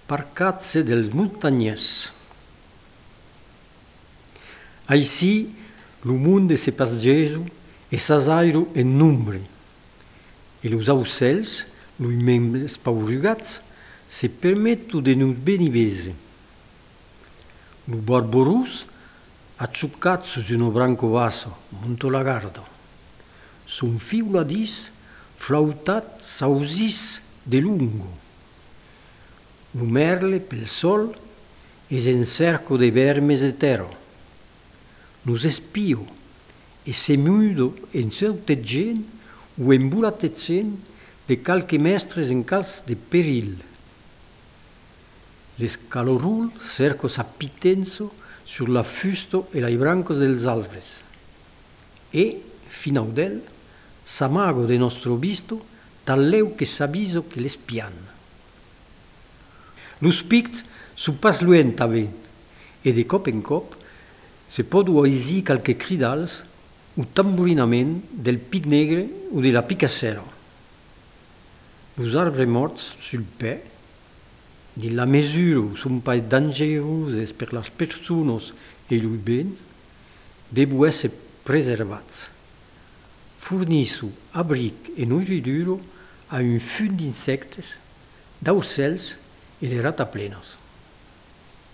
Parcatze dels montagnès. Aici, lo monde se pasgeso e s'asairu en nombre, e los aucels, lui membres paurugats, se permettu de nos benivese. Lo barborus, acciuccat sus uno branco vaso, monto lagardo. Son fiu ladis, flautat sausis de lungo. Lo merle pel sol es en cerco de vermes de terra. Nos espio e se mudo en sautegent o en bulatecent de calque mestres en cas de perill. L'escalorul cerco s'appitenso sur la fusto e lai brancos dels albres. E, finaudel, s'amago de nostro visto talleu che s'aviso che l'espian. Los pics su pas luentament, e de cop en cop se pot oisir calque cridals o tamburinament del pic negre o de la picassera. Los arbres morts sul pè, de la mesura son pas dangeroses per las personas e los bens, debu esse preservats. Fornissu abric e nourridura a un fund d'insectes, d'aucels e de rataplenas.